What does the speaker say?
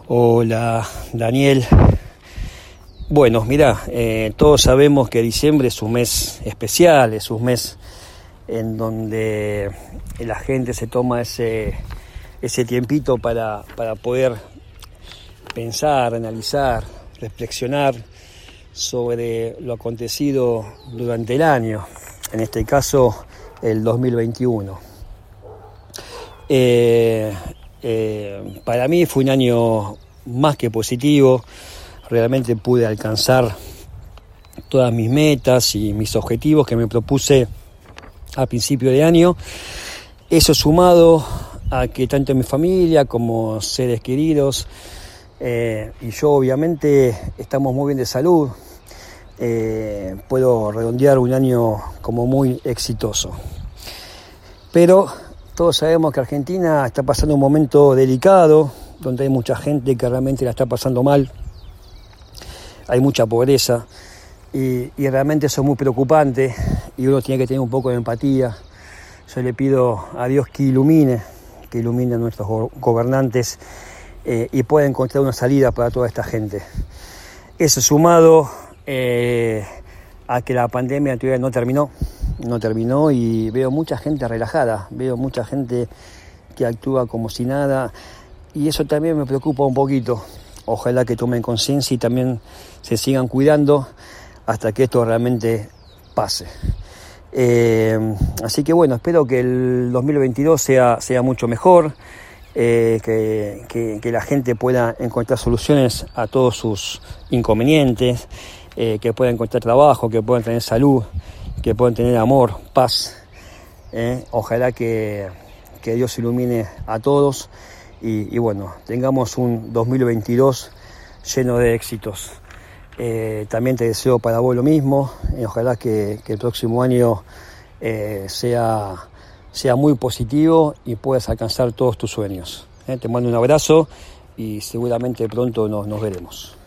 Hola, Daniel. Bueno, mirá, todos sabemos que diciembre es un mes especial, es un mes en donde la gente se toma ese tiempito para poder pensar, analizar, reflexionar sobre lo acontecido durante el año, en este caso el 2021. Para mí fue un año más que positivo. Realmente pude alcanzar todas mis metas y mis objetivos que me propuse a principio de año. Eso sumado a que tanto mi familia como seres queridos y yo obviamente estamos muy bien de salud. Puedo redondear un año como muy exitoso. Pero todos sabemos que Argentina está pasando un momento delicado, donde hay mucha gente que realmente la está pasando mal. Hay mucha pobreza y realmente eso es muy preocupante y uno tiene que tener un poco de empatía. Yo le pido a Dios que ilumine a nuestros gobernantes y pueda encontrar una salida para toda esta gente. Eso sumado a que la pandemia todavía no terminó y veo mucha gente relajada, veo mucha gente que actúa como si nada y eso también me preocupa un poquito. Ojalá que tomen conciencia y también se sigan cuidando hasta que esto realmente pase. Así que bueno, espero que el 2022 sea mucho mejor, que la gente pueda encontrar soluciones a todos sus inconvenientes, que puedan encontrar trabajo, que puedan tener salud, que puedan tener amor, paz. Ojalá que Dios ilumine a todos y bueno, tengamos un 2022 lleno de éxitos. También te deseo para vos lo mismo. Ojalá que el próximo año sea muy positivo y puedas alcanzar todos tus sueños. Te mando un abrazo y seguramente pronto nos veremos.